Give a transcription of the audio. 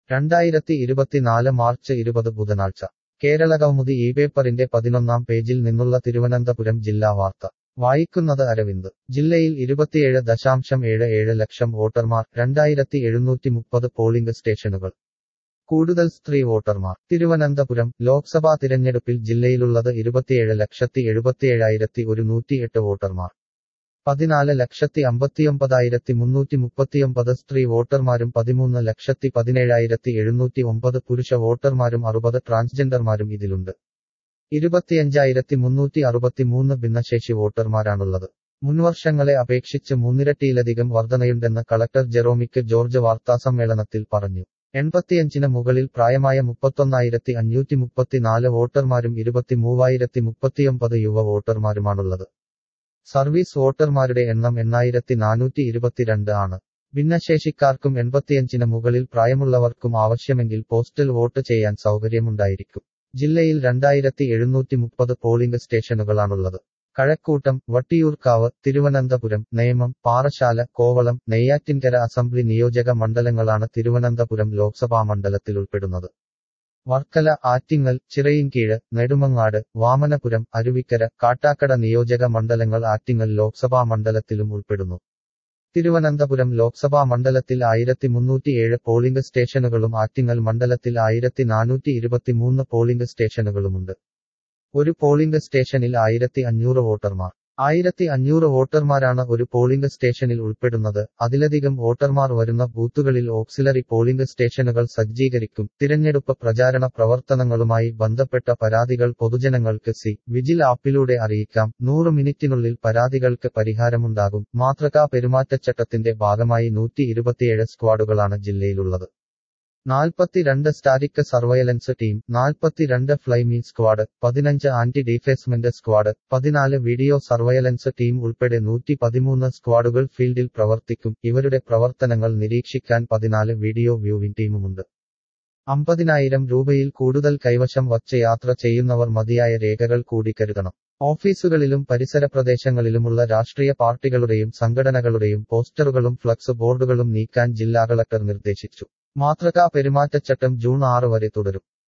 2024 March 20 ബുധനാഴ്ച കേരളകൗമുദി ഇപേപ്പറിന്റെ 11-ാം പേജിൽ നിന്നുള്ള തിരുവനന്തപുരം ജില്ലാ വാർത്ത വായിക്കുന്നത് അരവിന്ദ്. ജില്ലയിൽ 27.77 ലക്ഷം വോട്ടർമാർ, 2730 പോളിംഗ് സ്റ്റേഷനുകൾ. കൂടുതൽ സ്ത്രീ വോട്ടർമാർ. തിരുവനന്തപുരം ലോക്സഭാ തിരഞ്ഞെടുപ്പിൽ ജില്ലയിലുള്ളത് 27,77,108 വോട്ടർമാർ. 14,59,339 സ്ത്രീ വോട്ടർമാരും 13,17,709 പുരുഷ വോട്ടർമാരും 60 ട്രാൻസ്ജെൻഡർമാരും ഇതിലുണ്ട്. 25,363 ഭിന്നശേഷി വോട്ടർമാരാണുള്ളത്. മുൻവർഷങ്ങളെ അപേക്ഷിച്ച് മൂന്നിരട്ടിയിലധികം വർധനയുണ്ടെന്ന് കളക്ടർ ജെറോമിക് ജോർജ് വാർത്താസമ്മേളനത്തിൽ പറഞ്ഞു. 85-ന് മുകളിൽ പ്രായമായ 31,534 വോട്ടർമാരും 23,039 യുവ വോട്ടർമാരുമാണുള്ളത്. സർവീസ് വോട്ടർമാരുടെ എണ്ണം 8,422 ആണ്. ഭിന്നശേഷിക്കാർക്കും 85-ന് മുകളിൽ പ്രായമുള്ളവർക്കും ആവശ്യമെങ്കിൽ പോസ്റ്റൽ വോട്ട് ചെയ്യാൻ സൗകര്യമുണ്ടായിരിക്കും. ജില്ലയിൽ 2,730 പോളിംഗ് സ്റ്റേഷനുകളാണുള്ളത്. കഴക്കൂട്ടം, വട്ടിയൂർക്കാവ്, തിരുവനന്തപുരം, നേമം, പാറശാല, കോവളം, നെയ്യാറ്റിൻകര അസംബ്ലി നിയോജക മണ്ഡലങ്ങളാണ് തിരുവനന്തപുരം ലോക്സഭാ മണ്ഡലത്തിലുൾപ്പെടുന്നത്. വർക്കല, ആറ്റിങ്ങൽ, ചിറയിൻകീഴ്, നെടുമങ്ങാട്, വാമനപുരം, അരുവിക്കര, കാട്ടാക്കട നിയോജക മണ്ഡലങ്ങൾ ആറ്റിങ്ങൽ ലോക്സഭാ മണ്ഡലത്തിലും ഉൾപ്പെടുന്നു. തിരുവനന്തപുരം ലോക്സഭാ മണ്ഡലത്തിൽ 1307 പോളിംഗ് സ്റ്റേഷനുകളും ആറ്റിങ്ങൽ മണ്ഡലത്തിൽ 1423 പോളിംഗ് സ്റ്റേഷനുകളുമുണ്ട്. ഒരു പോളിംഗ് സ്റ്റേഷനിൽ 1500 വോട്ടർമാർ. 1500 വോട്ടർമാരാണ് ഒരു പോളിംഗ് സ്റ്റേഷനിൽ ഉൾപ്പെടുന്നത്. അതിലധികം വോട്ടർമാർ വരുന്ന ബൂത്തുകളിൽ ഓക്സിലറി പോളിംഗ് സ്റ്റേഷനുകൾ സജ്ജീകരിക്കും. തിരഞ്ഞെടുപ്പ് പ്രചാരണ പ്രവർത്തനങ്ങളുമായി ബന്ധപ്പെട്ട പരാതികൾ പൊതുജനങ്ങൾക്ക് വിജിൽ ആപ്പിലൂടെ അറിയിക്കാം. 100 മിനിറ്റിനുള്ളിൽ പരാതികൾക്ക് പരിഹാരമുണ്ടാകും. മാതൃകാ പെരുമാറ്റച്ചട്ടത്തിന്റെ ഭാഗമായി 127 സ്ക്വാഡുകളാണ് ജില്ലയിലുള്ളത്. 42 static surveillance team, 42 flying squad, 15 anti defacement squad, 14 video surveillance team ഉൾപ്പെടെ 113 സ്ക്വാഡുകൾ ഫീൽഡിൽ പ്രവർത്തിക്കും. ഇവരുടെ പ്രവർത്തനങ്ങൾ നിരീക്ഷിക്കാൻ 14 വീഡിയോ വ്യൂവിംഗ് ടീമുമുണ്ട്. 50,000 രൂപയിൽ കൂടുതൽ കൈവശം വച്ച് യാത്ര ചെയ്യുന്നവർ മതിയായ രേഖകൾ കൂടി കരുതണം. ഓഫീസുകളിലും പരിസര പ്രദേശങ്ങളിലുമുള്ള രാഷ്ട്രീയ പാർട്ടികളുടെയും സംഘടനകളുടെയും പോസ്റ്ററുകളും ഫ്ലക്സ് ബോർഡുകളും നീക്കാൻ ജില്ലാ കളക്ടർ നിർദ്ദേശിച്ചു. മാതൃകാ പെരുമാറ്റച്ചട്ടം ജൂൺ 6 വരെ തുടരും.